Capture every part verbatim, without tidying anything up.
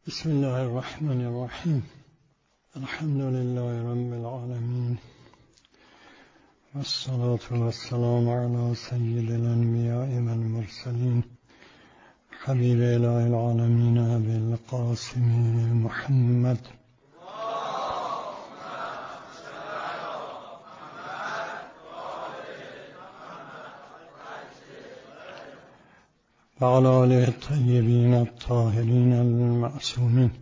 بسم الله الرحمن الرحیم. الحمد لله رب العالمین والصلاة والسلام علی سید الانبیاء والمرسلین حبیب اله العالمین ابی القاسم محمد وعلى آله الطيبين الطاهرين المعصومين.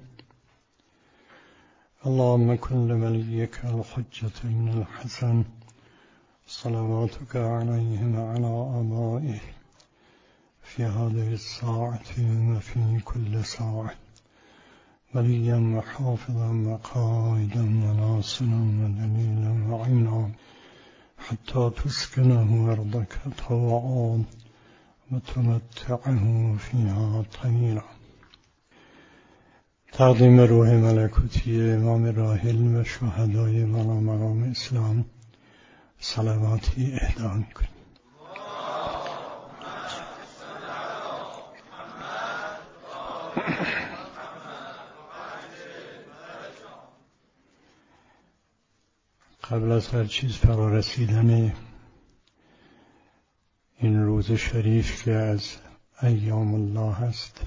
اللهم كن لوليك الحجة بن الحسن صلواتك عليه وعلى آبائه في هذه الساعة وفي كل ساعة وليا وحافظا وقائدا وناصرا ودليلا وعينا حتى تسكنه أرضك طوعا وتمتعه فيها طويلا. تقدیم روح ملکوتی امام راحل و شهدای والا مقام اسلام صلواتی اهدا می‌کنیم. قبل از هر چیز فرا رسیدن این روز شریف که از ایام الله هست،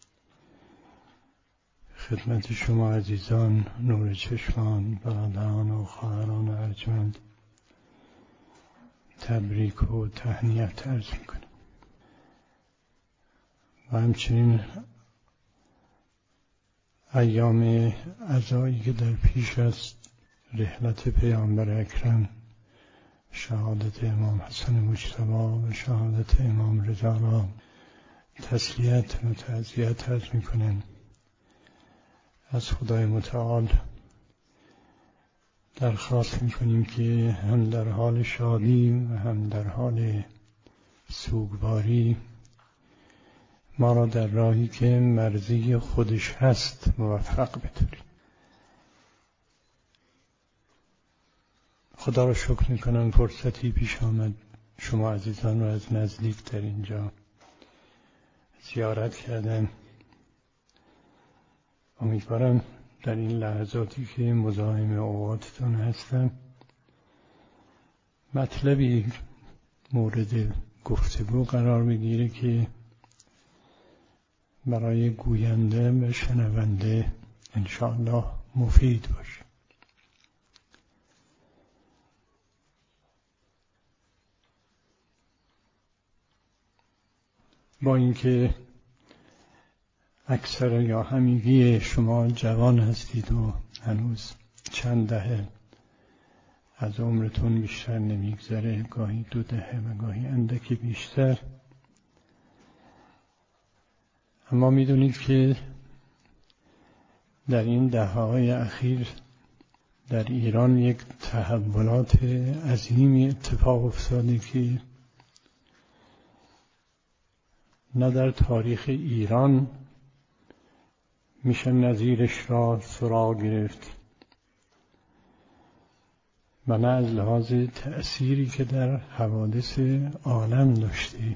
خدمت شما عزیزان نور چشمان، برادران و خواهران ارجمند تبریک و تهنیت عرض میکنم و همچنین ایام عزایی که در پیش است، رحلت پیامبر اکرم، شهادت امام حسن مجتبی و شهادت امام رضا را تسلیت و تعزیت عرض میکنم. از خدای متعال درخواست میکنیم که هم در حال شادی و هم در حال سوگواری ما را در راهی که مرضی خودش هست موفق بداریم. خدا را شکر میکنم فرصتی پیش آمد شما عزیزان را از نزدیک در اینجا زیارت کردم. امیدوارم در این لحظاتی که مزاحم اوقاتتون هستم مطلبی مورد گفتگو قرار بگیره که برای گوینده و شنونده انشاءالله مفید باشه. با اینکه اکثر یا همگی شما جوان هستید و هنوز چند دهه از عمرتون بیشتر نمیگذره، گاهی دو دهه و گاهی اندکی بیشتر، اما میدونید که در این دهه‌های اخیر در ایران یک تحولات عظیمی اتفاق افتاده که نه در تاریخ ایران میشه نظیرش را سراغ گرفت و نه از لحاظ تأثیری که در حوادث عالم داشته.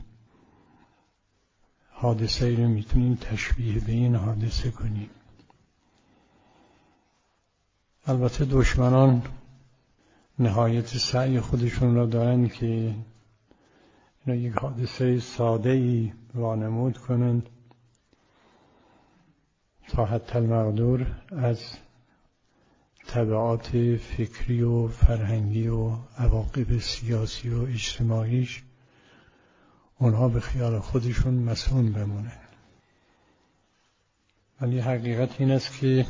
حادثه ای رو میتونیم تشبیه به این حادثه کنیم. البته دشمنان نهایت سعی خودشون را دارن که اینا یک حادثه ساده ای وانمود کنند تا حتی المقدور از تبعات فکری و فرهنگی و عواقب سیاسی و اجتماعیش اونها به خیال خودشون مسئول بمونن. ولی حقیقت این است که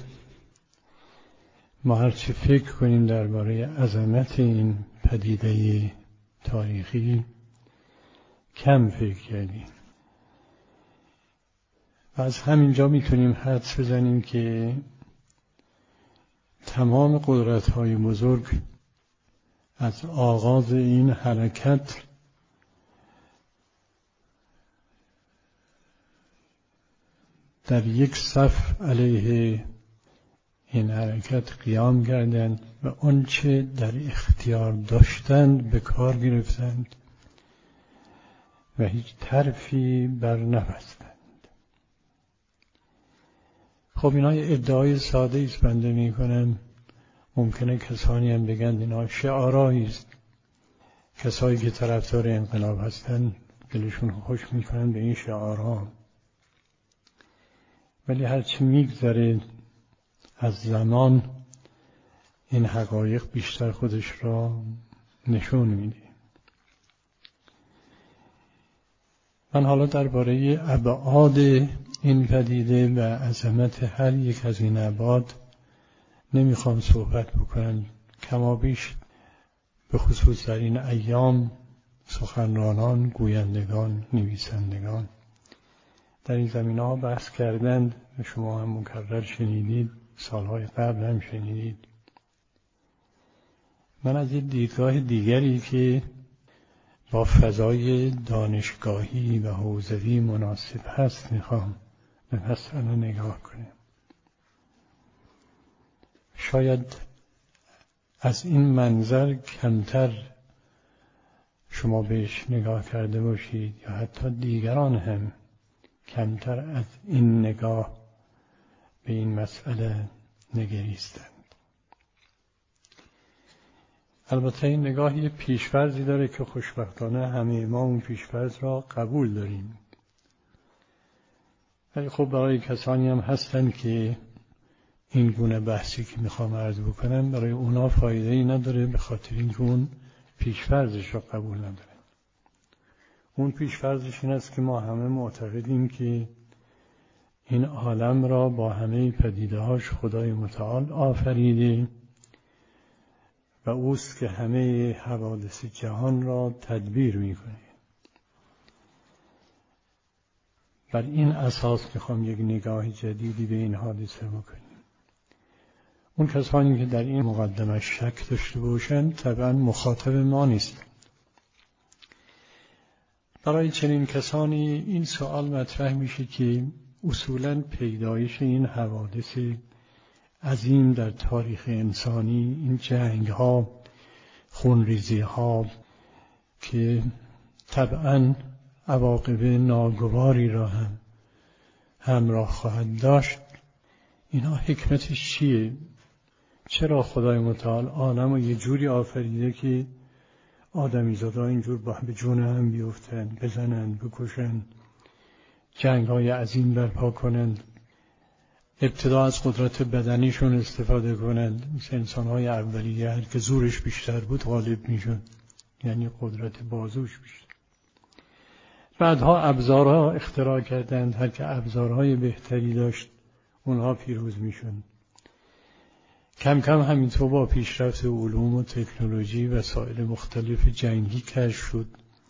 ما هرچی فکر کنیم درباره عظمت این پدیده تاریخی کم فکر کردیم و از همینجا میتونیم حدس بزنیم که تمام قدرت‌های بزرگ از آغاز این حرکت در یک صف علیه این حرکت قیام کردند و آنچه در اختیار داشتند به کار گرفتند و هیچ طرفی بر نبستند. خب اینا یه ادعای ساده ایست بنده می کنم. ممکنه کسانی هم بگن اینا شعارهایی است. کسایی که طرفدار انقلاب هستن دلشون خوش میکنن به این شعارها، ولی هرچی میگذره از زمان این حقایق بیشتر خودش را نشون میده. من حالا درباره ابعاد این پدیده و عظمت هر یک از این ابعاد نمیخوام صحبت بکنم. کمابیش به خصوص در این ایام سخنرانان، گویندگان، نویسندگان در این زمینه‌ها بحث کردند و شما هم مکرر شنیدید، سالهای قبل هم شنیدید. من از این دیدگاه دیگری که با فضای دانشگاهی و حوزوی مناسب هست میخوام به مسئله نگاه کنیم. شاید از این منظر کمتر شما بهش نگاه کرده باشید یا حتی دیگران هم کمتر از این نگاه به این مسئله نگریستند. البته این نگاه یه پیشفرضی داره که خوشبختانه همه ما اون پیشفرض را قبول داریم. ولی خب برای کسانی هم هستن که این گونه بحثی که میخوام عرض بکنم برای اونا فایده ای نداره، به خاطر اینکه اون پیشفرضش را قبول نداره. اون پیشفرضش این است که ما همه معتقدیم که این عالم را با همه پدیده‌هاش خدای متعال آفریده و اوست که همه حوادث جهان را تدبیر میکنه. بر این اساس میخوام یک نگاه جدیدی به این حادثه بکنیم. اون کسانی که در این مقدمه شک داشته باشند طبعا مخاطب ما نیست. برای چنین کسانی این سوال مطرح میشه که اصولاً پیدایش این حوادث عظیم در تاریخ انسانی، این جنگ ها، خونریزی ها که طبعاً عواقب ناگواری را هم همراه خواهد داشت، اینا حکمتش چیه؟ چرا خدای متعال عالم رو یه جوری آفریده که آدمیزادها اینجور به جون هم بیفتن، بزنن، بکشن، جنگ های عظیم برپا کنند، ابتدا از قدرت بدنیشون استفاده کنند، مثل انسان های اولیه هر که زورش بیشتر بود غالب می شد، یعنی قدرت بازوش بیشتر. بعدها ابزارها اختراع کردند، هر که ابزارهای بهتری داشت اونها پیروز می شد. کم کم همینطور با پیشرفت علوم و تکنولوژی وسایل مختلف جنگی کشف شد.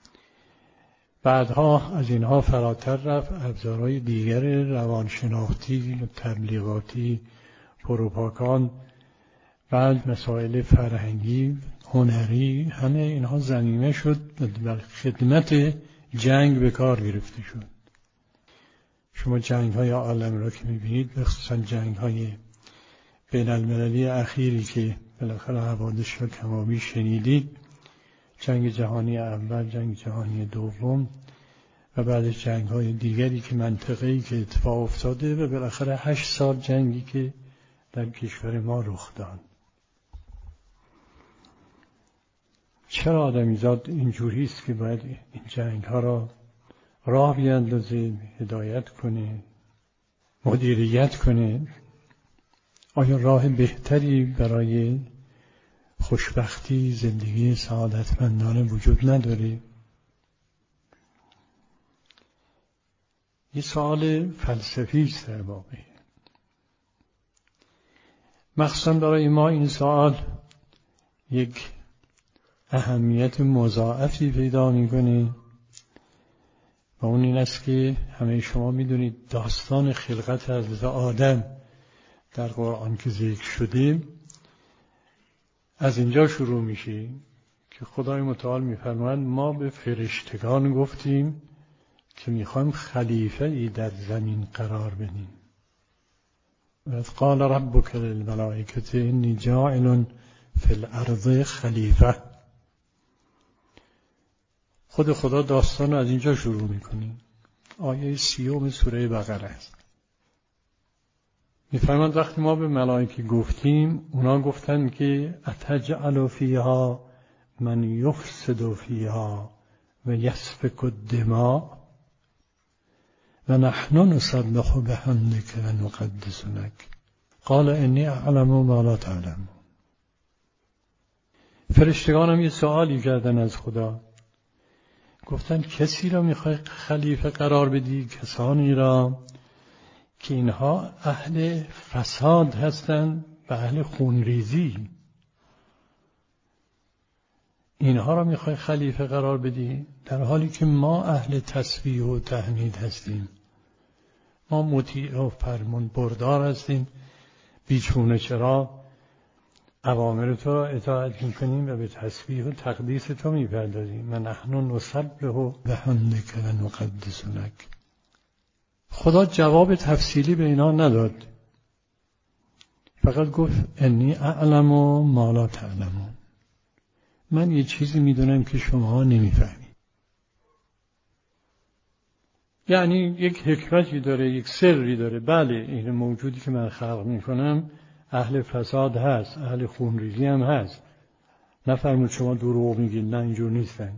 بعدها از اینها فراتر رفت ابزارهای دیگر روانشناختی، تبلیغاتی، پروپاگاند، بعد مسائل فرهنگی، هنری، همه اینها ضمیمه شد و در خدمت جنگ به کار گرفته شد. شما جنگ های عالم را که میبینید، بخصوصا جنگ های بین المللی اخیری که بالاخره حوادث را کمابی شنیدید، جنگ جهانی اول، جنگ جهانی دوم و بعد جنگ های دیگری که منطقه‌ای که اتفاق افتاده و بالاخره هشت سال جنگی که در کشور ما رخ داد. چرا آدمیزاد اینجوری است که باید این جنگ ها را راه بیندازه، هدایت کنه، مدیریت کنه؟ آیا راه بهتری برای خوشبختی زندگی سعادتمندانه وجود نداره؟ یه سوال فلسفی است در واقع. مخصوصا برای ما این سوال یک اهمیت مضاعفی پیدا میکنه و اون این است که همه شما میدونید داستان خلقت حضرت آدم در قرآن که ذکر شده از اینجا شروع میشه که خدای متعال میفرماید ما به فرشتگان گفتیم که میخوایم خلیفه ای در زمین قرار بدیم. و قال ربک للملائکة انی جاعل فی الارض خلیفه. خود خدا داستان از اینجا شروع میکنه. آیه سیوم سوره بقره است. می‌فرماند وقتی ما به ملائکه گفتیم، اونا گفتن که اتجعل فیها من یفسد فیها و یسفک الدماء و نحن نسبح بحمدک و نقدس لک قال انی اعلم ما لا تعلمون. فرشتگان هم یه سوالی کردن از خدا، گفتن کسی را میخوای خلیفه قرار بدی، کسانی را که اینها اهل فساد هستند و اهل خونریزی، اینها را میخوای خلیفه قرار بدی، در حالی که ما اهل تسبیح و تحمید هستیم، ما مطیع و فرمان بردار هستیم، بیچونه چرا اوامر تو را اطاعت میکنیم و به تسبیح و تقدیس تو میپردازیم. و نحن نسبح بحمدک و نقدس لک. خدا جواب تفصیلی به اینا نداد، فقط گفت انی اعلم ما لا تعلمون، من یه چیزی میدونم که شما نمیفهمید. یعنی یک حکمتی داره، یک سری داره. بله این موجودی که من خلق میکنم اهل فساد هست، اهل خونریزی هم هست، نفرمود شما دروغ میگید، نه اینجور نیستن.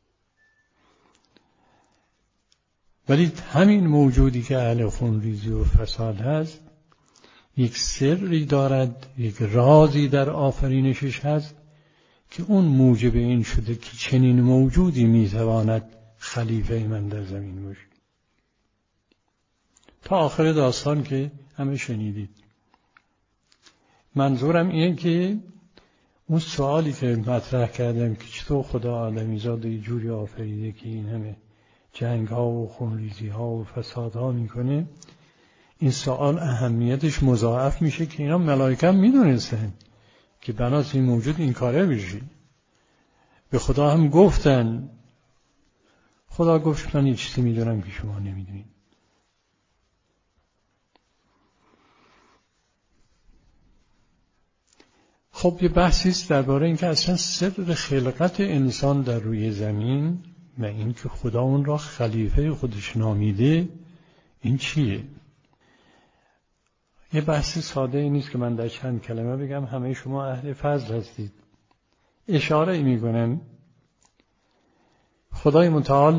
ولی همین موجودی که اهل خونریزی و فساد هست یک سری دارد، یک رازی در آفرینشش هست که اون موجب این شده که چنین موجودی میتواند خلیفه من در زمین باشه. تا آخر داستان که همه شنیدید. منظورم اینه که اون سوالی که مطرح کردم که چطور خدا آدمیزاد یه جوری آفریده که این همه جنگ ها و خونریزی ها و فساد ها میکنه، این سوال اهمیتش مضاعف میشه که اینا ملائکه هم میدونستن که بناس این موجود این کاره بشه. به خدا هم گفتن، خدا گفت من یه چیزی میدونم که شما نمیدونید. خب یه بحثی است درباره اینکه اصلا سر خلقت انسان در روی زمین و اینکه خدا اون را خلیفه خودش نامیده این چیه؟ یه بحث ساده ای نیست که من در چند کلمه بگم، همه شما اهل فضل هستید. اشاره ای میکنم خدای متعال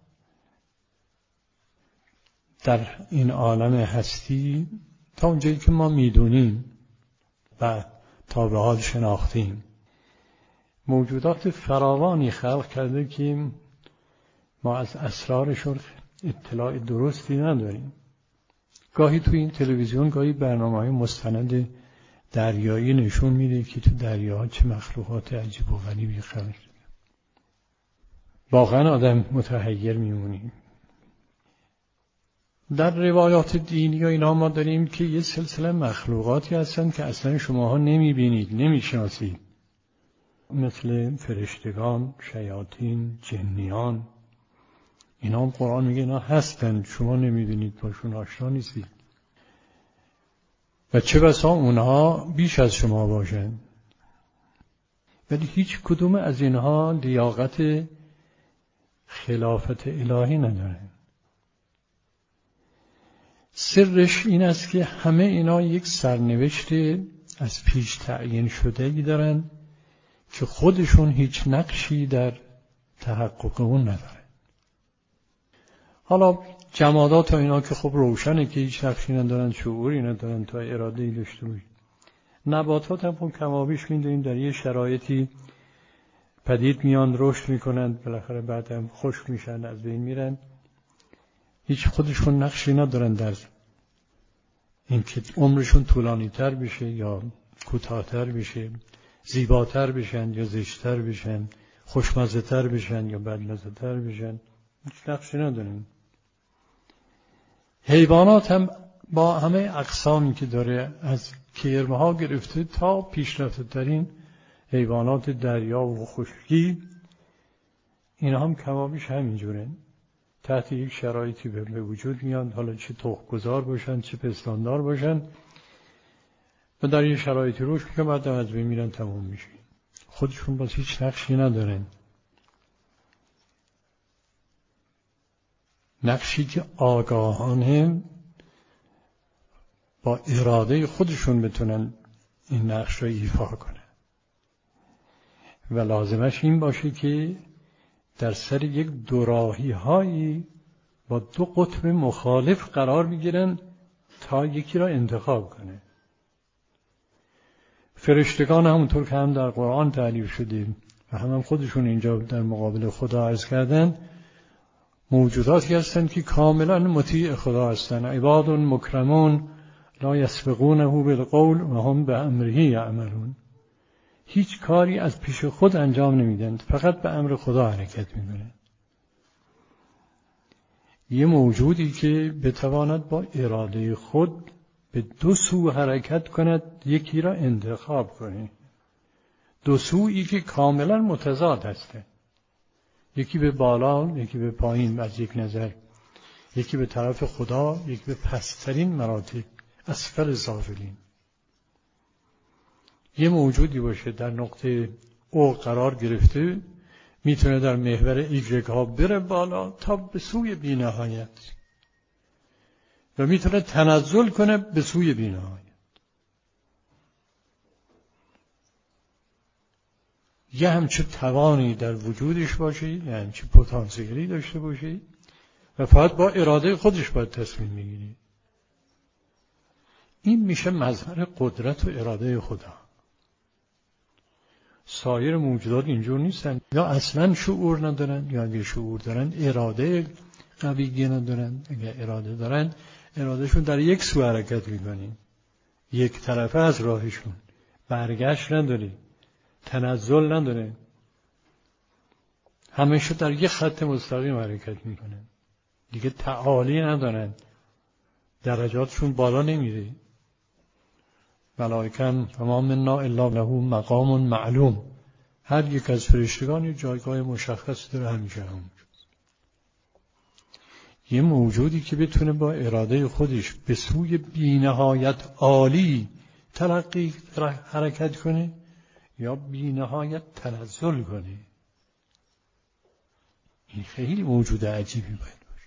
در این عالم هستی تا اونجایی که ما میدونیم و تا به حال شناختیم موجودات فراوانی خلق کرده که ما از اسرارشون اطلاع درستی نداریم. گاهی توی این تلویزیون گاهی برنامه‌های مستند دریایی نشون میده که تو دریاها چه مخلوقات عجیب و غریبی خلق شده. واقعا آدم متحیر میمونی. در روایات دینی و اینا ما داریم که یه سلسله مخلوقاتی هستن که اصلا شماها نمیبینید، نمیشناسید، مثل فرشتگان، شیاطین، جنیان. اینا هم قرآن میگه اینا هستن، شما نمیدونید، باشون آشنا نیستید. و چه بسا اونها بیش از شما باشن، ولی هیچ کدوم از اینها لیاقت خلافت الهی ندارن. سرش این است که همه اینا یک سرنوشت از پیش تعیین شده ای دارن که خودشون هیچ نقشی در تحقق اون ندارن. حالا جمادات و اینا که خب روشنه که هیچ نقشی ندارن، شعوری ندارن تا اراده ای داشته باشن. نباتات هم خب کمابیش میدونیم در یه شرایطی پدید میان، رشد میکنن، بالاخره بعد هم خشک میشن، از بین میرن. هیچ خودشون نقشی ندارن در اینکه عمرشون طولانی تر بشه یا کوتاه‌تر بشه، زیباتر بشن یا زشت‌تر بشن، خوشمزه تر بشن یا بدمزه تر بشن، هیچ نقشی ندارن. حیوانات هم با همه اقسامی که داره، از کرم‌ها گرفته تا پیشرفته ترین حیوانات دریا و خشکی، اینا هم کمابیش همینجوره، تحت یک شرایطی به وجود میان، حالا چه تخم‌گذار باشن چه پستاندار باشن، و در این شرایطی روش میکنن، بعد از بین میرن، تموم میشه. خودشون باز هیچ نقشی ندارن. نقشی که آگاهانه با اراده خودشون بتونن این نقش رو ایفا کنن و لازمش این باشه که در سر یک دوراهی هایی با دو قطب مخالف قرار بگیرن تا یکی را انتخاب کنه. فرشتگان همونطور که هم در قرآن تعریف شده و هم, هم خودشون اینجا در مقابل خدا عرض کردن، موجوداتی هستند که کاملا مطیع خدا هستند. عباد مکرمون لا یسبقونه بالقول و هم به امره یعملون. هیچ کاری از پیش خود انجام نمیدن، فقط به امر خدا حرکت میکنن. یه موجودی که بتواند با اراده خود به دو سو حرکت کند، یکی را انتخاب کنه. دو سویی که کاملا متضاد هستند، یکی به بالا، یکی به پایین از یک نظر، یکی به طرف خدا، یکی به پسترین مراتب، اسفل سافلین. یه موجودی باشه در نقطه او قرار گرفته، میتونه در محور ایگرگ ها بره بالا تا به سوی بی‌نهایت و میتونه تنزل کنه به سوی بی‌نهایت. یه همچه توانی در وجودش باشه، یه همچه پتانسیلی داشته باشه و فقط با اراده خودش باید تصمیم میگیره. این میشه مظهر قدرت و اراده خدا. سایر موجودات اینجور نیستن، یا اصلا شعور ندارن، یا اگه شعور دارن اراده قوی ندارن. اگه اراده دارن، ارادهشون در یک سو حرکت میکنه، یک طرفه از راهشون، برگشت نداره، تنزل نداره، همیشه در یک خط مستقیم حرکت میکنن. دیگه تعالی ندارن، درجاتشون بالا نمیره. ملائکه فما منا الا له مقام معلوم. هر یک از فرشتگان یه جایگاه مشخص داره، همیشه هم. یه موجودی که بتونه با اراده خودش به سوی بی‌نهایت عالی تلقی حرکت کنه یا بی‌نهایت تنزل کنه، این خیلی موجود عجیبی باید باشه.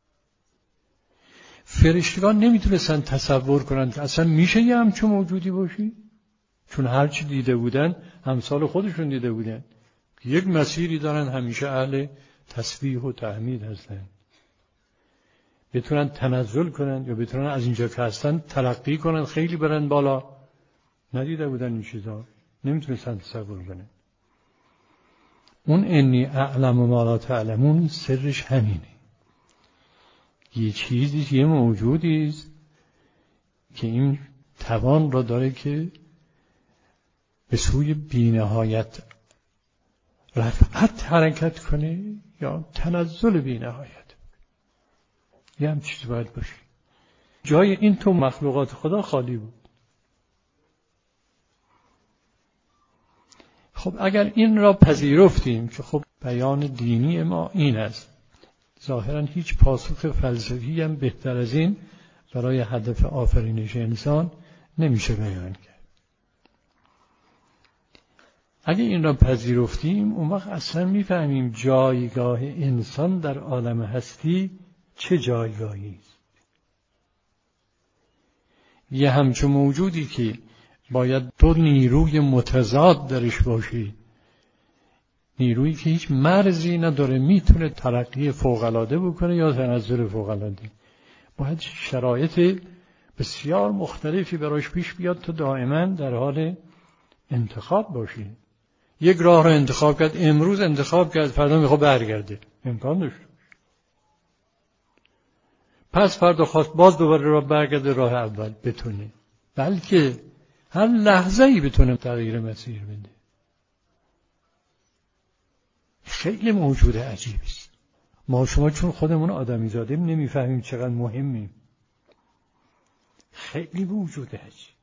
فرشتگان نمیتونستن تصور کنن که اصلا میشه یه همچون موجودی باشی، چون هرچی دیده بودن همسال خودشون دیده بودن که یک مسیری دارن، همیشه اهل تسبیح و تحمید هستن. بتونن تنزل کنن یا بتونن از اینجا که هستن تلقی کنن، خیلی برن بالا. ندیده بودن این چیزا، نمیتونستن تصور کنن. اون انی اعلم ما لا تعلمون سرش همینه. یه چیزی، یه موجودی است که این توان را داره که به سوی بی‌نهایت رفعت حرکت کنه یا تنزل بی‌نهایت. یه هم چیزی باید باشه. جای این تو مخلوقات خدا خالی بود. خب اگر این را پذیرفتیم که خب بیان دینی ما این است، ظاهرا هیچ پاسخ فلسفی هم بهتر از این برای هدف آفرینش انسان نمیشه بیان کرد. اگه این را پذیرفتیم، اون وقت اصلا میفهمیم جایگاه انسان در عالم هستی چه جایگاهی است. یه همچون موجودی که باید دو نیروی متضاد درش باشه، نیرویی که هیچ مرزی نداره، میتونه ترقی فوق‌العاده بکنه یا تنزل فوق‌العاده، باید شرایط بسیار مختلفی براش پیش بیاد تا دائما در حال انتخاب باشه. یک راه رو انتخاب کرد، امروز انتخاب کرد، فردا میخواد برگرده، امکان داشت. پس فردا خواست باز دوباره راه برگرده راه اول بتونه، بلکه هر لحظه ای بتونه تغییر مسیر بده. خیلی موجود عجیبی است. ما شما چون خودمون آدمی زادیم نمیفهمیم چقدر مهمیم. خیلی موجود عجیب.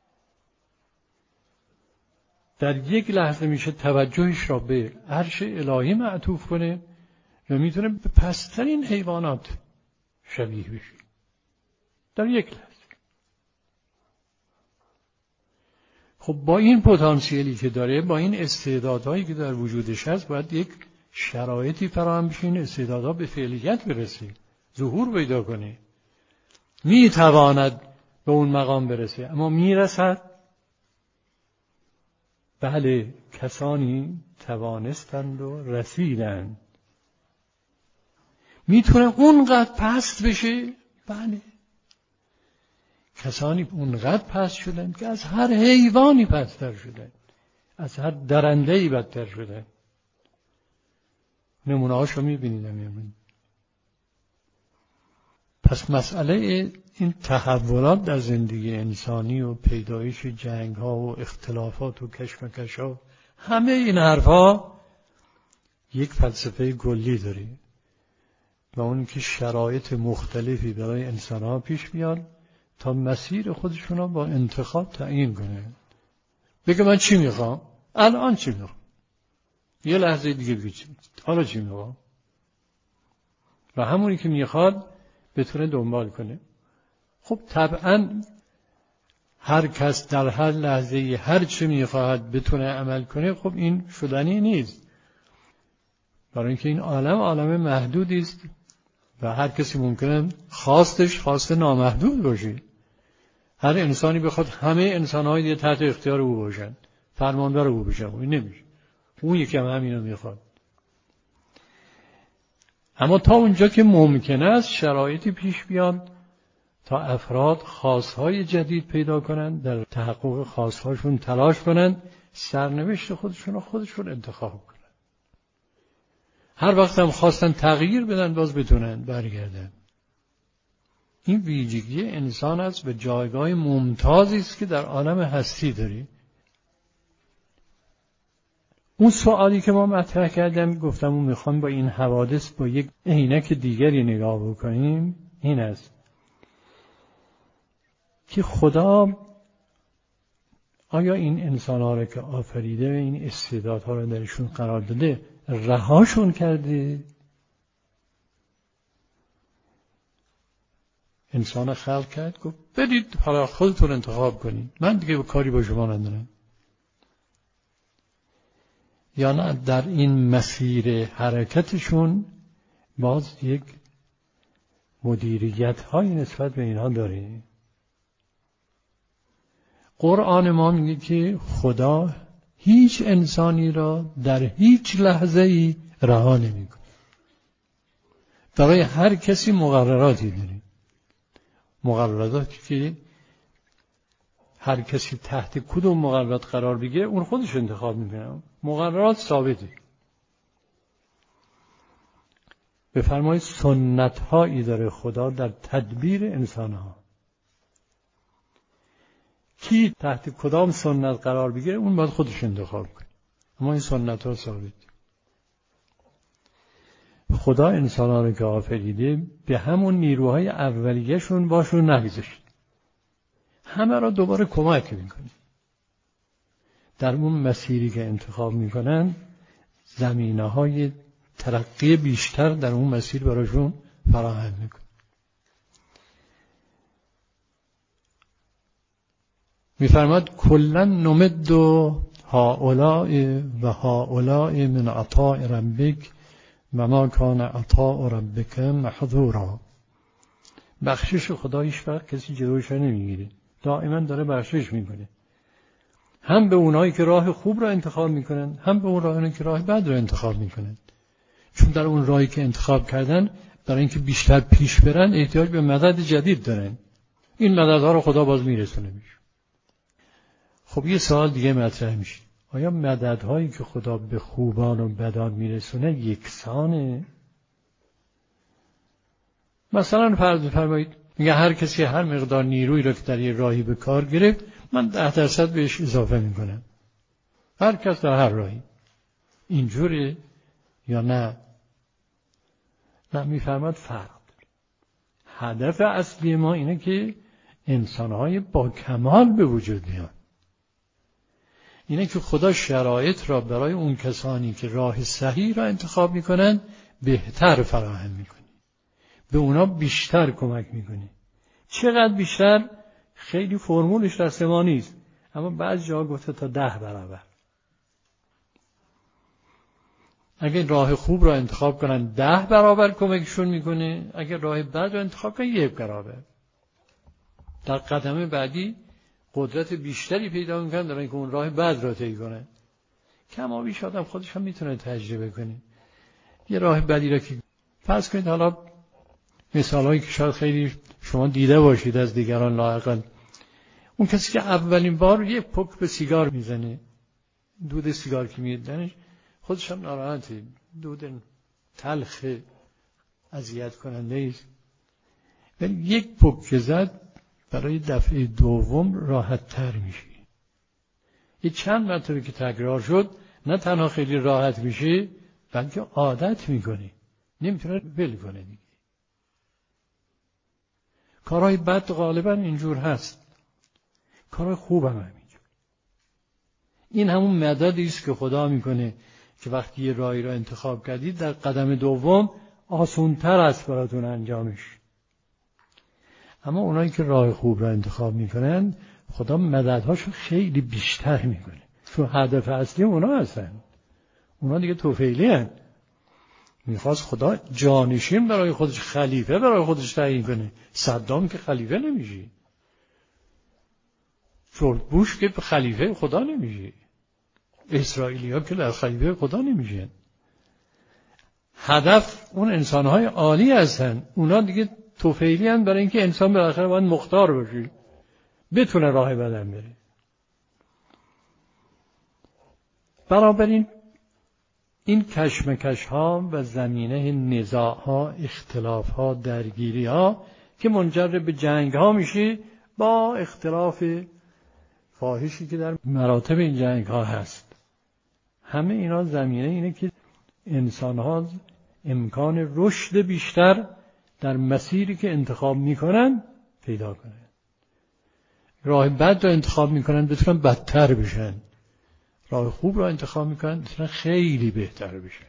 در یک لحظه میشه توجهش را به عرش الهی معطوف کنه و میتونه به پسترین حیوانات شبیه بشه در یک لحظه. خب با این پتانسیلی که داره، با این استعدادهایی که در وجودش هست، باید یک شرایطی فراهم بشه این استعدادها به فعلیت برسه، ظهور پیدا کنه. میتواند به اون مقام برسه، اما میرسد. بله، کسانی توانستند و رسیدند. میتونه اونقدر پست بشه؟ بله، کسانی اونقدر پست شدند که از هر حیوانی پست‌تر شدند، از هر درنده‌ای بدتر شدند. نمونه هاشو میبینید همین. پس مسئله این تحولات در زندگی انسانی و پیدایش جنگ ها و اختلافات و کشمکش ها، همه این حرفا یک فلسفه کلی داره و اون که شرایط مختلفی برای انسان ها پیش میاد تا مسیر خودشون رو با انتخاب تعیین کنه. بگه من چی میخوام؟ الان چی میخوام؟ یه لحظه دیگه بگه چی؟ حالا چی میخوام؟ و همونی که میخواد بتونه دنبال کنه. خب طبعا هر کس در هر لحظه هر چی میخواهد بتونه عمل کنه، خب این شدنی نیست، برای اینکه این عالم عالم محدودی است و هر کسی ممکنه خواستش خواست نامحدود باشه. هر انسانی بخواد همه انسان‌های دیگه تحت اختیار او باشن، فرمانبر او باشن، این نمیشه. اون یکی هم همینو میخواد. اما تا اونجا که ممکنه است شرایطی پیش بیاد تا افراد خواستهای جدید پیدا کنند، در تحقق خواستهاشون تلاش کنند، سرنوشت خودشون رو خودشون انتخاب کنند. هر وقت هم خواستن تغییر بدن باز بتونن برگردن. این ویژگی انسان است و جایگاه ممتازی است که در عالم هستی داری. اون سوالی که ما مطرح کردم، گفتم اون میخوام با این حوادث با یک عینک دیگری نگاه بکنیم، این است که خدا آیا این انسان‌ها را که آفریده و این استعدادها را درشون قرار داده رهاشون کرده؟ انسان خلق کرد، گفت برید حالا خودتون انتخاب کنید، من دیگه کاری با شما ندارم. یا نه در این مسیر حرکتشون باز یک مدیریت های نسبت به اینها داره. قرآن ما میگه که خدا هیچ انسانی را در هیچ لحظه ای رها نمیکنه. برای هر کسی مقرراتی داره، مقرراتی که هر کسی تحت کدوم مقررات قرار بگیره اون خودش انتخاب میکنه. مقررات ثابته. بفرمایید سنت هایی داره خدا در تدبیر انسان ها. کی تحت کدام سنت قرار بگیره اون باید خودش انتخاب کنه، اما این سنت ها ثابت. خدا انسان ها رو که آفریده به همون نیروهای اولیه‌شون باشون نگذاشت، همه را دوباره کمک میکنه. در اون مسیری که انتخاب میکنن زمینه های ترقی بیشتر در اون مسیر براشون فراهم میکنه. میفرماد کلا نمد هؤلاء و هؤلاء من عطاء ربک و ما کان عطاء ربک محظورا. بخشش خدا هیچ وقت کسی جلوش نمیگیره، دائما داره بخشش میکنه، هم به اونایی که راه خوب را انتخاب میکنن، هم به اونایی که راه بد را انتخاب میکنن. چون در اون راهی که انتخاب کردن برای اینکه بیشتر پیش برن احتیاج به مدد جدید دارن. این مددها رو خدا باز میرسونه میشه. خب یه سوال دیگه مطرح میشه، آیا مددهایی که خدا به خوبان و بدان میرسونه یکسانه؟ مثلا فرض بفرمایید میگه هر کسی هر مقدار نیرویی رو که در یه راهی به کار گرفت من ده درصد بهش اضافه میکنم، هر کس در هر راهی. اینجوری یا نه؟ نه، میفرماد فرق. هدف اصلی ما اینه که انسانهای با کمال به وجود میان. اینه که خدا شرایط را برای اون کسانی که راه صحیح را انتخاب میکنن بهتر فراهم میکنه، به اونا بیشتر کمک میکنه. چقدر بیشتر؟ خیلی فرمولش دست ما نیست، اما بعضی جا گفته تا ده برابر. اگه راه خوب را انتخاب کنن ده برابر کمکشون میکنه، اگه راه بد را انتخاب کنن یک برابر. در قدم بعدی قدرت بیشتری پیدا میکنن در اینکه اون راه بعد را طی کنن. کما بیش آدم خودش هم میتونه تجربه کنه. یه راه بعدی را که فرض کنید، حالا مثالایی که شاید خیلی شما دیده باشید از دیگران لااقل، اون کسی که اولین بار یه پک به سیگار میزنه، دود سیگار که میدنش خودش هم ناراحته، دود تلخ اذیت کننده است، ولی یک پک که زد برای دفعه دوم راحت تر میشه. یه چند مرتبه که تکرار شد نه تنها خیلی راحت میشه بلکه عادت میکنه، نمیتونه ول کنه دیگه. کارهای بد غالبا اینجور هست، کارهای خوب هم همینجور. این همون مددی است که خدا میکنه که وقتی یه راهی را انتخاب کردید در قدم دوم آسان‌تر است براتون انجامش. اما اونایی که راه خوب را انتخاب میکنن خدا مددهاشو خیلی بیشتر میکنه، چون هدف اصلی اونا هستن. اونا دیگه توفیلی هستن. میخواست خدا جانشین برای خودش، خلیفه برای خودش تعیین کنه. صدام که خلیفه نمیشه، جورج بوش که خلیفه خدا نمیشه، اسرائیلی ها که خلیفه خدا نمیشه. هدف اون انسانهای عالی هستن، اونا دیگه توفیلی هستن برای اینکه انسان بالاخره باید مختار باشه، بتونه راه بدن بره. بنابراین این کشمکش ها و زمینه نزاع ها، اختلاف ها، درگیری ها که منجر به جنگ ها میشه، با اختلاف فاحشی که در مراتب این جنگ ها هست، همه اینا زمینه اینه که انسان ها امکان رشد بیشتر در مسیری که انتخاب میکنن پیدا کنن. راه بد رو انتخاب میکنن بتونن بدتر بشن، راه خوب رو انتخاب میکنن بتونن خیلی بهتر بشن.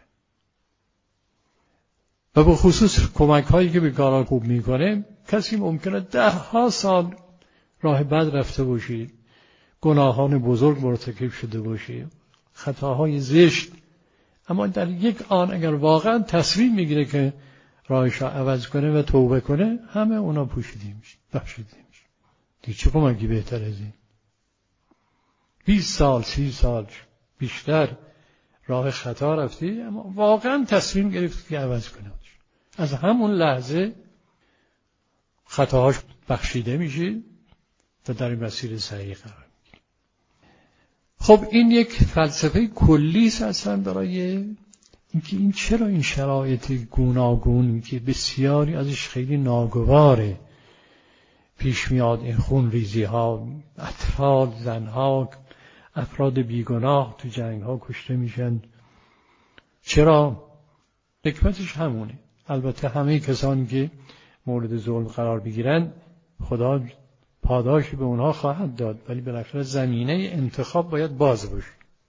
و به خصوص کمک هایی که به کارها خوب میکنه، کسی ممکنه ده ها سال راه بد رفته باشه، گناهان بزرگ مرتکب شده باشه، خطاهای زشت، اما در یک آن اگر واقعا تصمیم میگیره که راهش رو عوض کنه و توبه کنه، همه اونا پوشیده میشه، بخشیده میشه. دیگه چه کمکی بهتر از این؟ بیست سال، سی سال بیشتر راه خطا رفتی، اما واقعا تصمیم گرفتی که عوض کنه. از همون لحظه خطاهاش بخشیده میشه و در مسیر صحیح قرار میگیره. خب این یک فلسفه کلی است اصلا برای اینکه این چرا این شرایط گوناگون که بسیاری ازش خیلی ناگواره پیش میاد، این خون ریزی ها، اطفال، زن ها، افراد بیگناه تو جنگ ها کشته میشن. چرا؟ حکمتش همونه. البته همه کسانی که مورد ظلم قرار بگیرن خدا پاداشی به اونها خواهد داد، ولی بالاخره زمینه انتخاب باید باز باشه.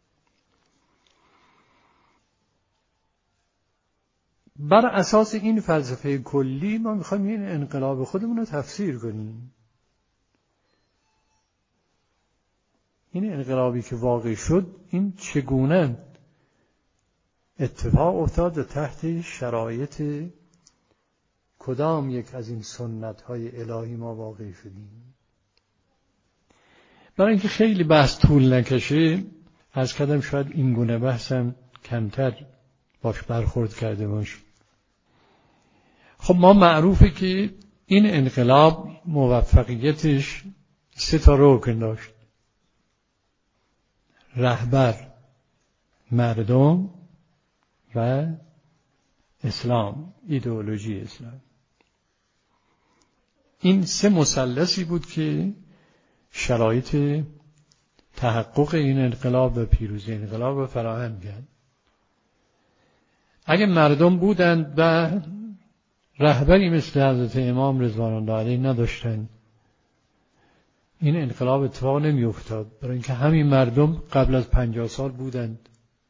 بر اساس این فلسفه کلی ما میخوایم این انقلاب خودمون رو تفسیر کنیم. این انقلابی که واقع شد، این چگونه اتفاق افتاد و تحت شرایط کدام یک از این سنت‌های الهی ما واقع شدیم. برای اینکه خیلی بحث طول نکشه، از کردم شاید این گونه بحثم کمتر باش برخورد کرده باش. خب ما معروفه که این انقلاب موفقیتش سه تا رکن داشت: رهبر، مردم و اسلام، ایدئولوژی اسلام. این سه مثلثی بود که شرایط تحقق این انقلاب و پیروزی انقلاب رو فراهم کرد. اگه مردم بودند و رهبری مثل حضرت امام رضوان الله علیه نداشتند، این انقلاب اتفاق نمی افتاد، برای اینکه همین مردم قبل از پنجاه سال بودند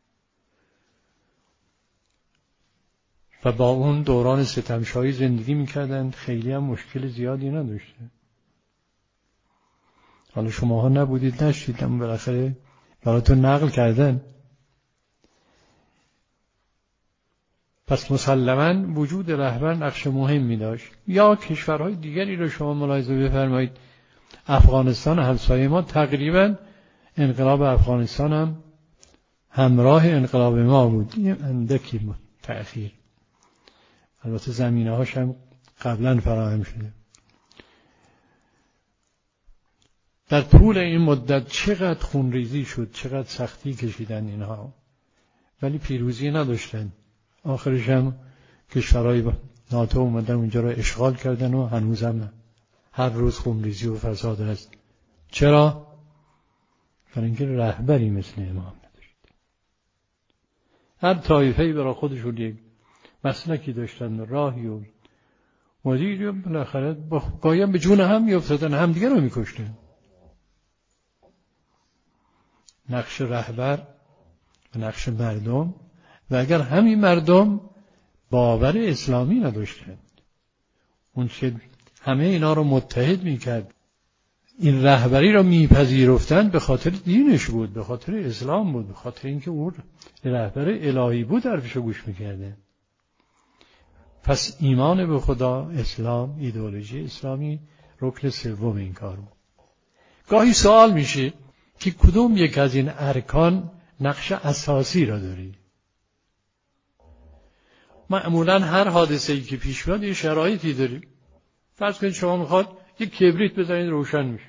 و با اون دوران ستمشاهی زندگی میکردند، خیلی هم مشکل زیادی نداشتند. حالا شماها نبودید نشدید، اما بالاخره براتون نقل کردن. پس مسلماً وجود رهبر نقش مهمی داشت. یا کشورهای دیگری رو شما ملاحظه بفرمایید، افغانستان همسایه ما تقریبا انقلاب افغانستان هم همراه انقلاب ما بود، یه اندکی بود تأخیر، البته زمینه هاش هم قبلا فراهم شده. در طول این مدت چقدر خونریزی شد، چقدر سختی کشیدن اینها، ولی پیروزی نداشتن. آخرش هم کشورهای ناتو اومدن اونجا را اشغال کردن و هنوزم هر روز خونریزی و فساد هست. چرا؟ برای اینکه رهبری مثل امام نداشت. هر طایفه‌ای برای خودشون یک مسلکی داشتن، راهی و مدیری و بالاخره گاهی به جون هم میافتادن، هم دیگه رو میکشتن. نقش رهبر و نقش مردم، و اگر همین مردم باور اسلامی نداشتند، اون که همه اینا رو متحد میکرد، این رهبری رو میپذیرفتند، به خاطر دینش بود، به خاطر اسلام بود، به خاطر اینکه اون رهبر الهی بود حرفشو گوش میکردن. پس ایمان به خدا، اسلام، ایدئولوژی اسلامی رکن سوم این کار بود. گاهی سوال میشه که کدوم یک از این ارکان نقش اساسی را داری؟ معمولا هر حادثه‌ای که پیش میاد یه شرایطی داره. فرض کنید شما میخواد یک کبریت بزنید روشن میشه،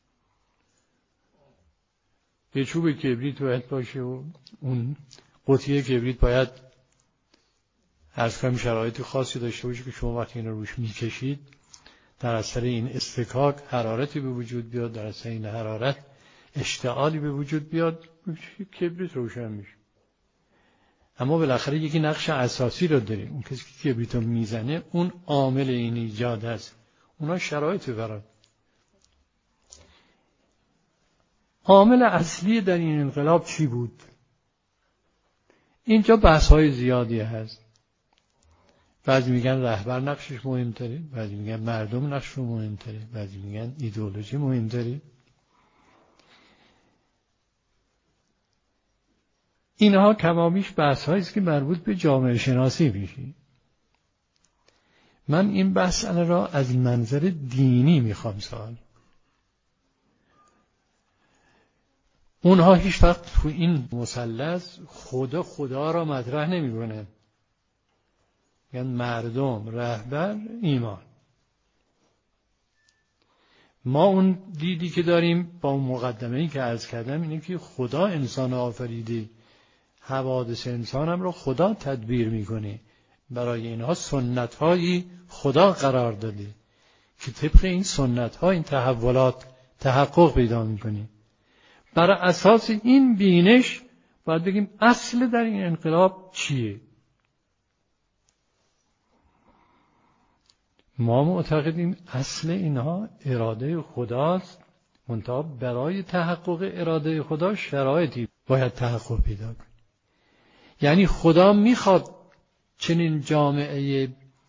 یه چوب کبریت باید باشه و اون قطعه کبریت باید از کم شرایط خاصی داشته باشه که شما وقتی این رو روش میکشید در اثر این استکاک حرارتی به وجود بیاد، در اثر این حرارت اشتعالی به وجود بیاد، کبریت روشن میشه. اما بالاخره یکی نقش اساسی رو داره. اون کسی که کبریت رو میزنه اون عامل این ایجاد هست. اونا شرایط برات. عامل اصلی در این انقلاب چی بود؟ اینجا بحث‌های زیادی هست. بعضی میگن رهبر نقشش مهمتره، بعضی میگن مردم نقشش مهمتره، بعضی میگن ایدئولوژی مهمتره. اینها کمابیش بحث‌هایی است که مربوط به جامعه شناسی میشه. من این بحث را از منظر دینی میخوام سوال. اونها هیچ وقت تو این مثلث خدا خدا را مطرح نمیکنن. یعنی مردم، رهبر، ایمان. ما اون دیدی که داریم با اون مقدمه‌ای که عرض کردم اینه که خدا انسان آفریده، حوادث انسان هم رو خدا تدبیر میکنه، برای اینها سنت‌هایی خدا قرار داده که طبق این سنت‌ها این تحولات تحقق پیدا میکنه. برای اساس این بینش باید بگیم اصل در این انقلاب چیه؟ ما معتقدیم اصل اینها اراده خداست، منتها برای تحقق اراده خدا شرایطی باید تحقق پیدا کنه. یعنی خدا میخواد چنین جامعه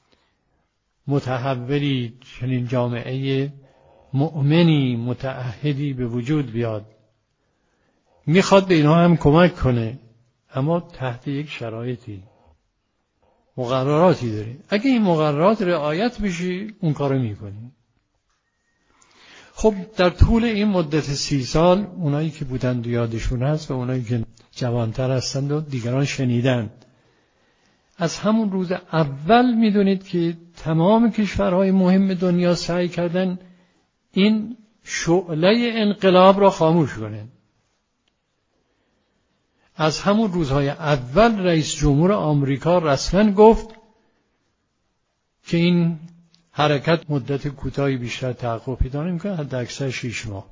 متحولی، چنین جامعه مؤمنی متعهدی به وجود بیاد، میخواد به اینها هم کمک کنه، اما تحت یک شرایطی، مقرراتی داره. اگه این مقررات رعایت بشه اون کارو میکنی. خب در طول این مدت سی سال اونایی که بودند یادشون هست و اونایی که جوانتر هستند و دیگران شنیدن، از همون روز اول میدونید که تمام کشورهای مهم دنیا سعی کردن این شعله انقلاب را خاموش کنن. از همون روزهای اول رئیس جمهور آمریکا رسما گفت که این حرکت مدت کوتاهی بیشتر تحقق پیدا نمی‌کنه، حد اکثر شش ماه.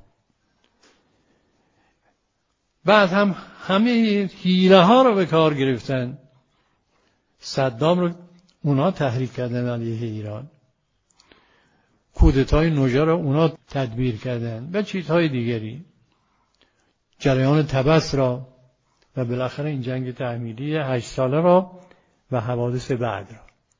بعد هم همه حیله ها رو به کار گرفتن. صدام رو اونا تحریک کردن علیه ایران، کودتای نوژه رو اونا تدبیر کردن و چیزهای دیگری، جریان طبس را و بالاخره این جنگ تحمیلی هشت ساله را و حوادث بعد را.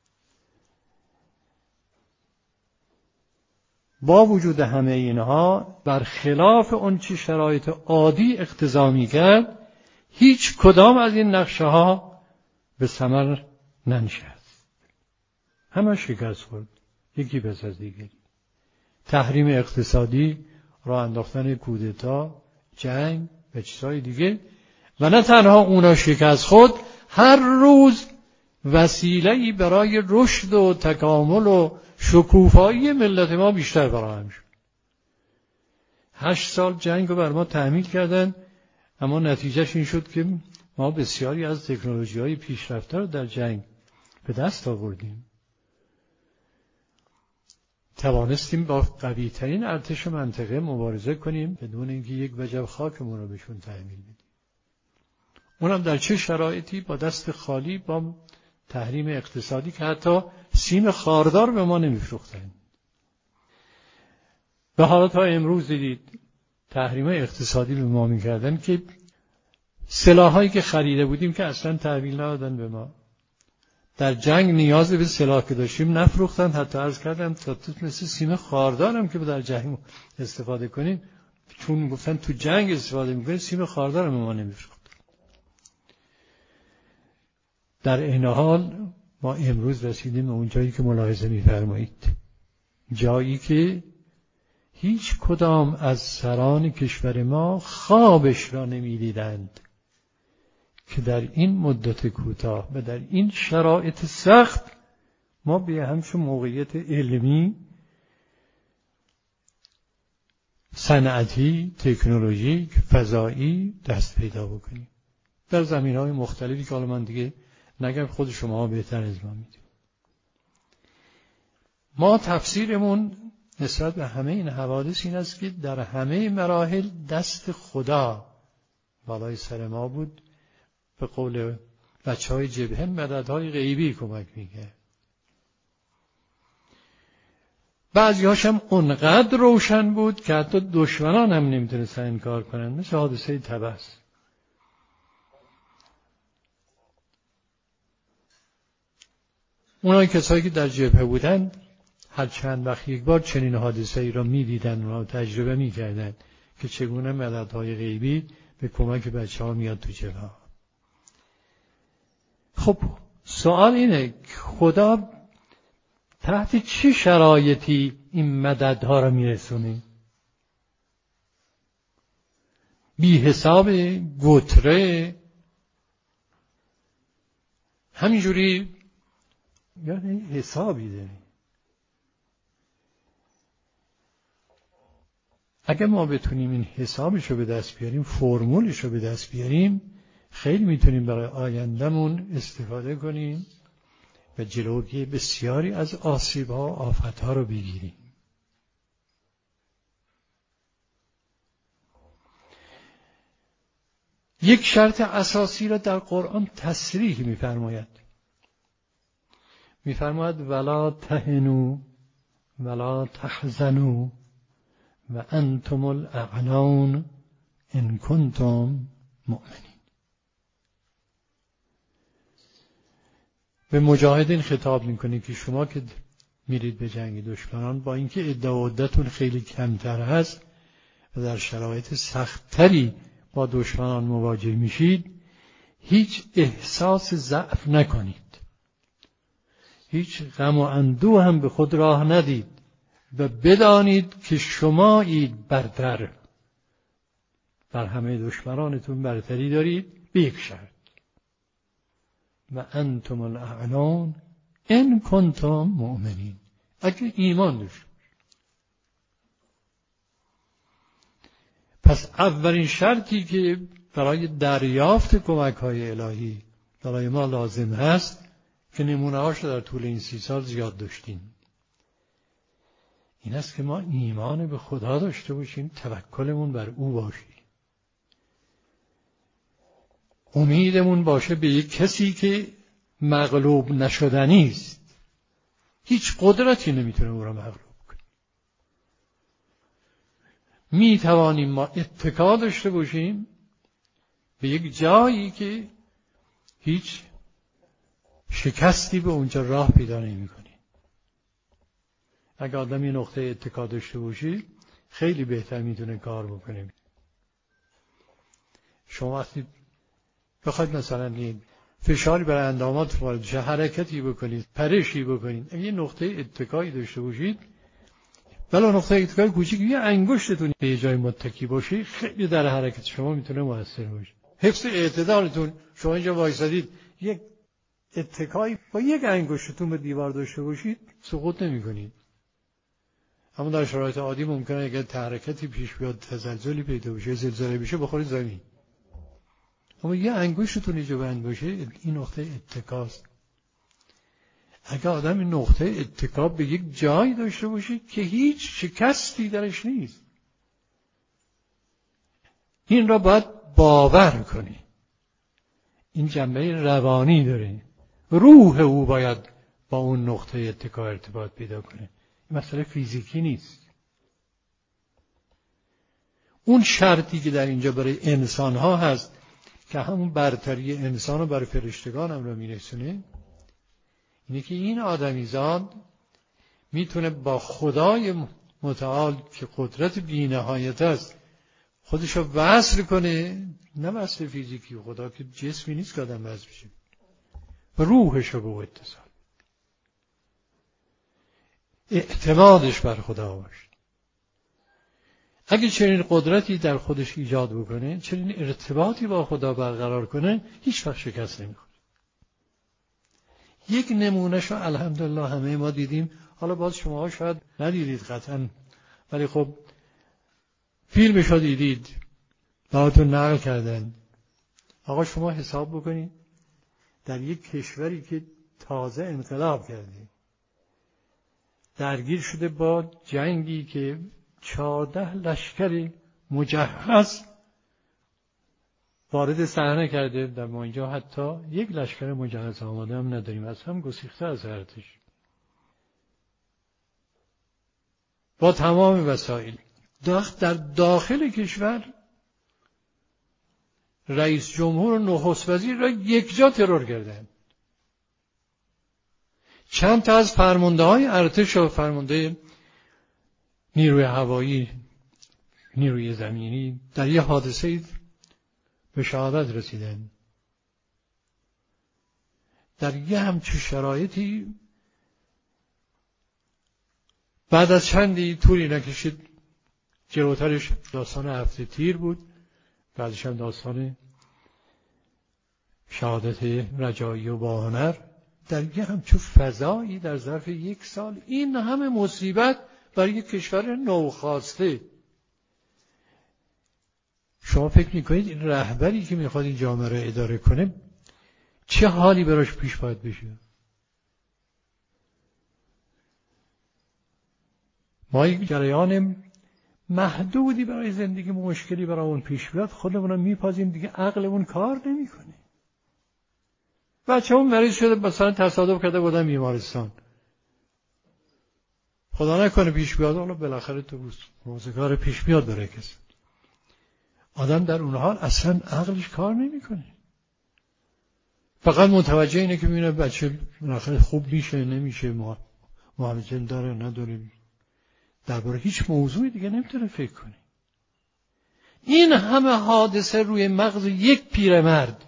با وجود همه اینها، برخلاف اون چه شرایط عادی اقتضا می‌کرد، هیچ کدام از این نقشه ها به ثمر ننشست. همه شکست خورد، یکی پس از دیگری. تحریم اقتصادی، راه انداختن کودتا، جنگ و چیزهای دیگه. و نه تنها اونا شکست خود، هر روز وسیله‌ای برای رشد و تکامل و شکوفایی ملت ما بیشتر فراهم شد. هشت سال جنگ رو بر ما تحمیل کردن، اما نتیجهش این شد که ما بسیاری از تکنولوژی‌های پیشرفته رو در جنگ به دست آوردیم. توانستیم با قوی‌ترین ارتش منطقه مبارزه کنیم بدون اینکه یک وجب خاکمون رو بهشون تحمیل بدیم. اونم در چه شرایطی؟ با دست خالی، با تحریم اقتصادی که حتی سیم خاردار به ما نمی‌فروختن. به حالا تا امروز دیدید تحریم اقتصادی به ما می‌کردن که سلاحایی که خریده بودیم که اصلا تحویل ندادن به ما. در جنگ نیاز به سلاح که داشتیم نفروختن، حتی عرض کردم تا مثل سیم خاردارم که در جنگ استفاده کنیم، چون گفتن تو جنگ استفاده می‌کنیم، سیم خاردار به ما نمی‌فروختن. در این حال ما امروز رسیدیم به اون جایی که ملاحظه می‌فرمایید، جایی که هیچ کدام از سران کشور ما خوابش را نمی‌دیدند که در این مدت کوتاه و در این شرایط سخت ما به همچون موقعیت علمی، صنعتی، تکنولوژیک، فضایی دست پیدا بکنیم در زمینه‌های مختلفی که حالا من دیگه نگم، خود شما بهتر از ما میدونید. ما تفسیرمون نسبت به همه این حوادث این است که در همه مراحل دست خدا بالای سر ما بود. به قول بچه‌های جبهه مددهای غیبی کمک می‌کرد. بعضی‌هاش هم اونقدر روشن بود که حتی دشمنان هم نمی‌تونستن انکار کنن، مثل حادثه طبس. اونای کسایی که در جبهه بودن هر چند وقت یک بار چنین حادثه‌ای را می‌دیدن و تجربه می‌کردن که چگونه مددهای غیبی به کمک بچه‌ها میاد تو جبهه. خب سوال اینه خدا تحت چه شرایطی این مددها را میرسونه؟ بی حساب گتره همینجوری یعنی حسابی داره. اگه ما بتونیم این حسابش رو به دست بیاریم، فرمولش رو به دست بیاریم، خیلی میتونیم برای آیندهمون استفاده کنیم و جلوگیری بسیاری از آسیب‌ها و آفت‌ها رو بگیریم. یک شرط اساسی را در قرآن تصریح می‌فرماید. می‌فرماید ولا تهنوا ولا تحزنوا و انتم الاعلون ان کنتم مؤمنین. به مجاهدین خطاب میکنه که شما که میرید به جنگ دشمنان، با اینکه عده و عدتون خیلی کمتر هست و در شرایط سخت‌تری با دشمنان مواجه میشید، هیچ احساس ضعف نکنید، هیچ غم و اندوه هم به خود راه ندید و بدانید که شمایید برتر، بر همه دشمنانتون برتری دارید به یک شرط و انتم الاعلون ان کنتم مؤمنین، اگه ایمان داشتید. پس اولین شرطی که برای دریافت کمک‌های الهی برای ما لازم هست که نمونه‌هاش در طول این سی سال زیاد داشتیم، این است که ما ایمان به خدا داشته باشیم، توکلمون بر او باشه، امیدمون باشه به یک کسی که مغلوب نشدنی است، هیچ قدرتی نمیتونه او را مغلوب کنه. می توانیم ما اتکا داشته باشیم به یک جایی که هیچ شکستی به اونجا راه پیدا نمی‌کنه. اگر آدم یه نقطه اتکا داشته باشه خیلی بهتر میتونه کار بکنه. شما وقتی بخواید مثلا فشاری بر اندامات وارد شه، حرکتی بکنید، پرشی بکنید، اگه یه نقطه اتکایی داشته باشید ولی نقطه اتکای کوچیک یه انگشتتون به جای متکی باشه خیلی در حرکت شما میتونه موثر باشه. حفظ اعتدالتون، شما اینجا وایسادید یک اتکایی با یک انگشتتون به دیوار داشته باشید سقوط نمی‌کنید. اما در شرایط عادی ممکنه اگه حرکتی پیش بیاد تزلزلی پیدا بشه، زلزله بشه بخورید زمین. اما یه انگشتتون اینجا بند باشه این نقطه اتکاست. اگه آدم این نقطه اتکا به یک جای داشته باشه که هیچ شکستی درش نیست، این را باید باور کنی. این جنبه روانی داره. روح او باید با اون نقطه اتکا ارتباط پیدا کنه. این مسئله فیزیکی نیست. اون شرطی که در اینجا برای انسان ها هست که همون برتری انسان رو برای فرشتگان هم رو میرسونه، اینه که این آدمیزاد میتونه با خدای متعال که قدرت بی‌نهایت است خودش رو وصل کنه. نه وصل فیزیکی، خدا که جسمی نیست که آدم وصل بشه، روحش رو به او اتصال، اعتمادش بر خدا باشه. اگه چنین قدرتی در خودش ایجاد بکنه، چنین ارتباطی با خدا برقرار کنه، هیچ وقت شکست نمیخوره. یک نمونهشو الحمدلله همه ما دیدیم. حالا باز شما شاید ندیدید قطعا، ولی خب فیلمشو دیدید، براتون نقل کردن. آقا شما حساب بکنید در یک کشوری که تازه انقلاب کرده، درگیر شده با جنگی که چهارده لشکر مجهز وارد صحنه کرده. در ما اینجا حتی یک لشکر مجهز آماده هم نداریم، از هم گسیخته از ارتش، با تمام وسایل. در داخل کشور رئیس جمهور و نخست وزیر را یک جا ترور کردند. چند تا از فرمانده های ارتش و فرمانده نیروی هوایی، نیروی زمینی در یه حادثه به شهادت رسیدن. در یه همچون شرایطی بعد از چندی طولی نکشید، جلوترش داستان هفته تیر بود، بعدش هم داستان شهادت رجایی و باهنر. در یه همچون فضایی در ظرف یک سال این همه مصیبت برای یک کشور نوخاسته. شما فکر میکنید این رهبری که میخواد این جامعه را اداره کنه چه حالی براش پیش باید بشه؟ ما یک جریان محدودی برای زندگی مشکلی برای اون پیش بیاد خودمون رو میپازیم، دیگه عقلمون کار نمیکنه. بچه اون مریض شده، مثلا تصادف کرده بودن بیمارستان، خدا نکنه پیش بیاد، حالا بالاخره تو روزگار پیش بیاد برای کسی. آدم در اون حال اصلا عقلش کار نمیکنه، فقط متوجه اینه که میبینه بچه بالاخره خوب میشه نمیشه، معالجه داره نداره، درباره هیچ موضوعی دیگه نمیتونه فکر کنه. این همه حادثه روی مغز یک پیرمرد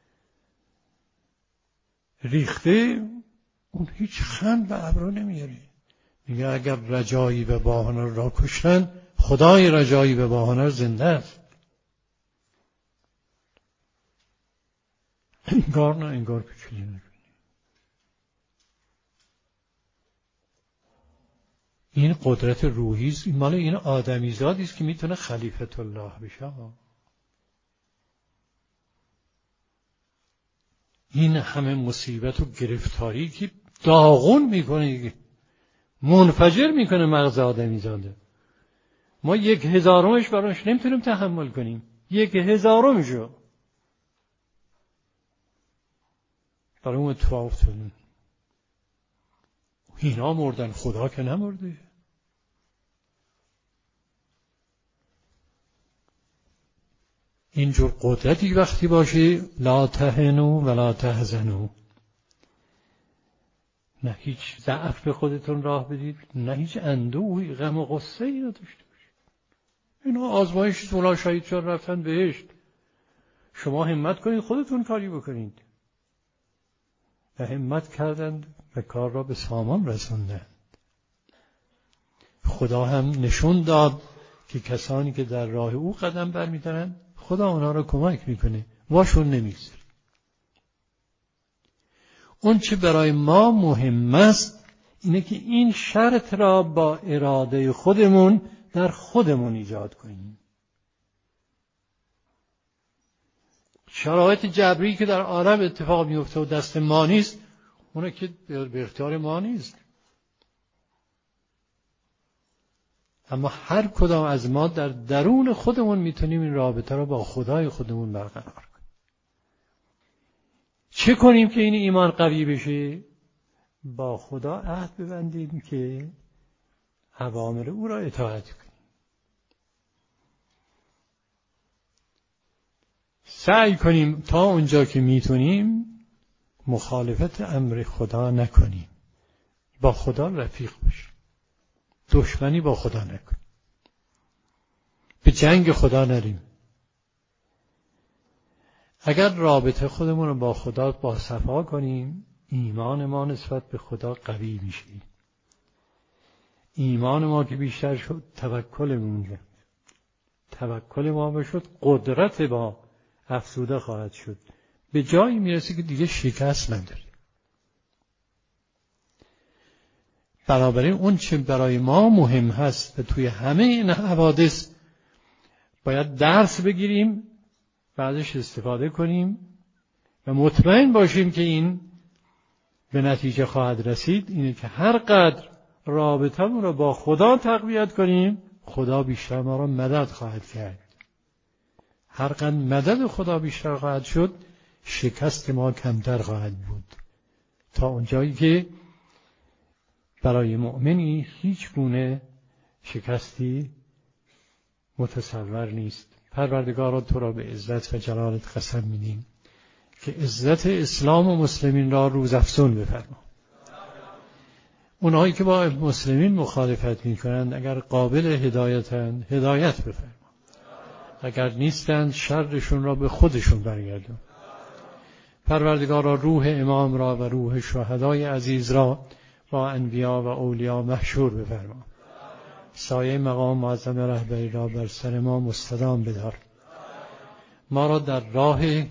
ریخته، اون هیچ خند به ابرو نمیاره. میگه اگر رجایی و باهنر را کشتن، خدای رجایی و باهنر زنده است. انگار نه انگار پیچیده نکنی. این قدرت روحی است، این مال این آدمیزادی است که میتونه خلیفت الله بشه. این همه مصیبت و گرفتاری که داغون میکنه، منفجر میکنه مغز آدمیزاده. ما یک هزارمش براش نمیتونیم تحمل کنیم، یک هزارمشو برای اون اتفاق افتاده. اینا مردن، خدا که نمرده. اینجور قدرتی وقتی باشه، لا تهنوا ولا تحزنوا، نه هیچ ضعف به خودتون راه بدید، نه هیچ اندوهی، غم و غصه ای نداشته باشید. اینا آزمایش مولا شهید شدن رفتن بهشت، شما همت کنید خودتون کاری بکنید. و همت کردند و کار را به سامان رسوندند. خدا هم نشون داد که کسانی که در راه او قدم برمی‌دارن خدا اونها را کمک میکنه، واشون نمیگذاره. اون چه برای ما مهم است اینه که این شرط را با اراده خودمون در خودمون ایجاد کنیم. شرایط جبری که در عالم اتفاق میفته و دست ما نیست، اونه که به اختیار ما نیست. اما هر کدام از ما در درون خودمون میتونیم این رابطه را با خدای خودمون برقرار کنیم. چه کنیم که این ایمان قوی بشه؟ با خدا عهد ببندیم که اوامر او را اطاعت کنیم. سعی کنیم تا اونجا که میتونیم مخالفت امر خدا نکنیم. با خدا رفیق باشیم. دشمنی با خدا نکنیم. به جنگ خدا نریم. اگر رابطه خودمون رو با خدا با صفا کنیم، ایمان ما نسبت به خدا قوی میشه. ایمان ما که بیشتر شد، توکلمون شد. توکل ما بشد، قدرت ما افزوده خواهد شد. به جایی میرسه که دیگه شکست نداره. بنابراین اون چه برای ما مهم هست و توی همه این حوادث باید درس بگیریم، بعدش استفاده کنیم و مطمئن باشیم که این به نتیجه خواهد رسید. اینه که هر قدر رابطمون رو با خدا تقویت کنیم، خدا بیشتر ما رو مدد خواهد کرد. هر قدر مدد خدا بیشتر خواهد شد، شکست ما کمتر خواهد بود، تا اونجایی که برای مؤمنی هیچ گونه شکستی متصور نیست. پروردگارا تو را به عزت و جلالت قسم می‌دیم که عزت اسلام و مسلمین را روزافزون بفرما. اونهایی که با مسلمین مخالفت می‌کنند اگر قابل هدایتند، هدایت بفرما. اگر نیستند شرشون را به خودشون برگردون. پروردگارا روح امام را و روح شهدای عزیز را با انبیا و اولیا محشور بفرما. سایه مقام معظم رهبری را بر سر ما مستدام بدار. ما را در راهی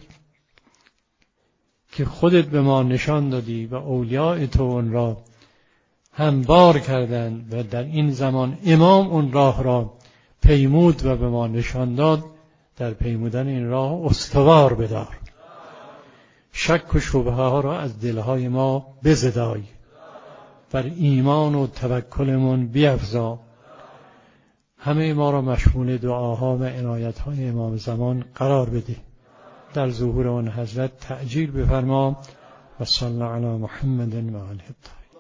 که خودت به ما نشان دادی و اولیاء تو اون را هموار کردند و در این زمان امام اون راه را پیمود و به ما نشان داد، در پیمودن این راه استوار بدار. شک و شبهه ها را از دلهای ما بزدای، بر ایمان و توکلمون بیفزا. همه ما را مشمول دعاها و عنایت‌های امام زمان قرار بده. در ظهور آن حضرت تعجیل بفرما. و صلی علی محمد و آله الطاهرین.